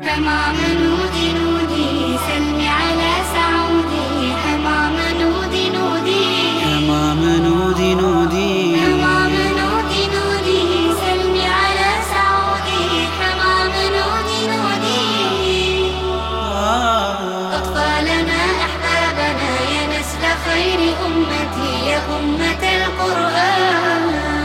حمام نودي نودي سلمي على سعودي. حمام نودي نودي حمام نودي نودي حمام نودي نودي سلمي على سعودي. حمام نودي نودي أطفالنا أحبابنا يا نسل خير أمتي يا أمة القرآن.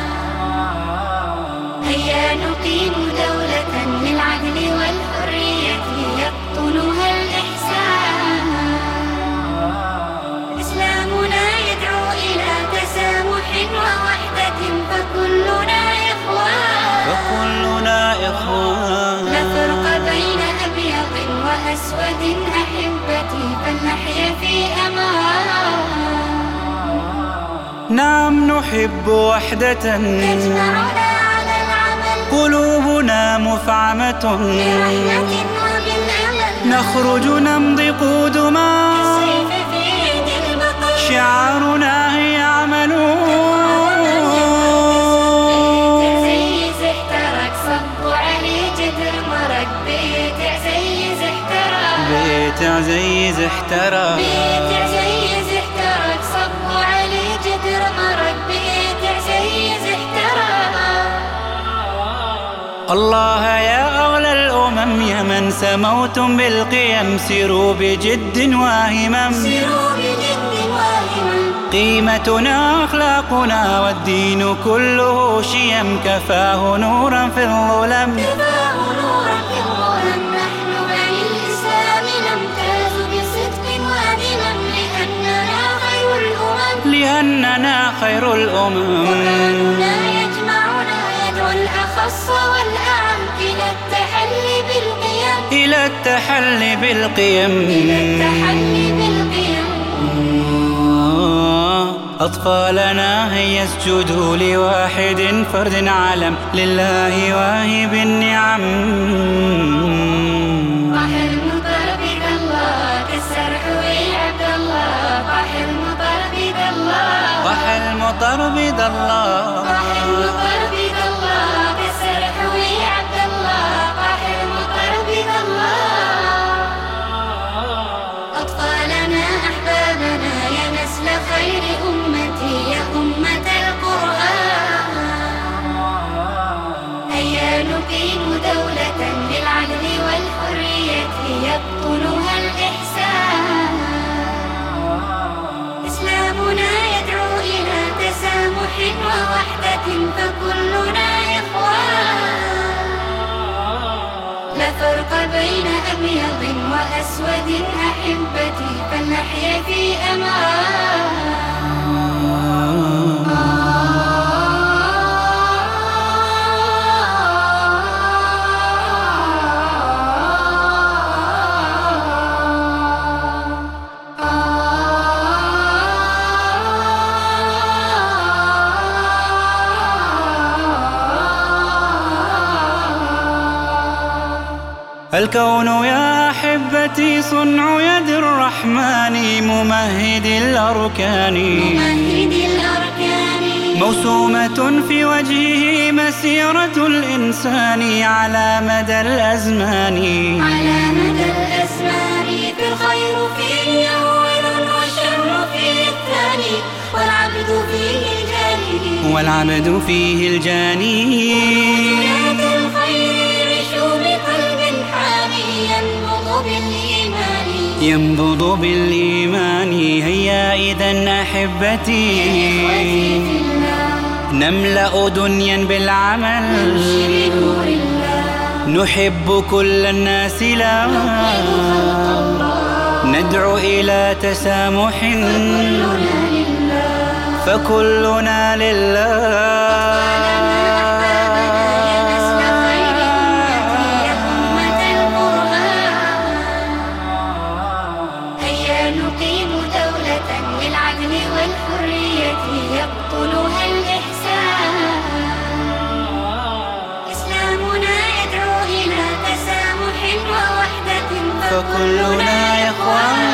هيا نقيم دولة للعدل والحرية يقطنها الإحسان. إسلامنا يدعو إلى تسامح ووحدة فكلنا إخوان. لا فرق بين أبيض وأسود أحبتي فلنحيا في أمان. نعم نحب وحدة تجمعنا على العمل قلوبنا مفعمة برحمة وبالأمل. نخرج نمضي قدما كالسيف في يد البطل شعارنا هي عمل. عزيز احترق صبوا علي جدر مرق. بيت عزيز احترق بيت عزيز احترق بيت عزيز احترق صبوا علي جدر مرق. بيت عزيز احترق. الله يا أغلى الأمم يا من سموتم بالقيم سيروا بجد واهمم. سيروا بجد واهمم. قيمتنا أخلاقنا والدين كله شيم كفاه نورا في الظلم. كفاه نورا في الظلم. نحن بني الإسلام نمتاز بصدق وعدل لأننا خير الأمم. قرآننا يجمعنا يدعو الأخص والأعم إلى التحلي بالقيم. أطفالنا هيا اسجدوا لواحد فرد علم لله واهب النعم. طاح المطر بيد الله كالسرح وعبد الله. طاح المطر بيد الله طاح المطر بيد الله. طاح المطر بيد الله كالسرح وعبد الله. طاح المطر بيد الله. أطفالنا أحبابنا يا نسل خير أمتي يا أمة القرآن. هيا نقيم دولة للعدل والحرية يقطنها الإحسان. إسلامنا يدعو إلى تسامح ووحدة فكلنا إخوان. لا فرق بين أبيض وأسود أحبتي فلنحيا في أمان. الكون يا أحبتي صنع يد الرحمن ممهد الأركان. موسومة في وجهه مسيرة الإنسان على مدى الأزمان. في الخير فيه أول والشر فيه الثاني. والعبد فيه الجاني. ينبض بالإيمان. هيا إذن أحبتي نملأ دنيا بالعمل. نحب كل الناس لا ندعو إلى تسامح فكلنا لله. نقيم دولة للعدل والحرية يقطنها الإحسان. إسلامنا يدعو إلى تسامح ووحدة فكلنا إخوان.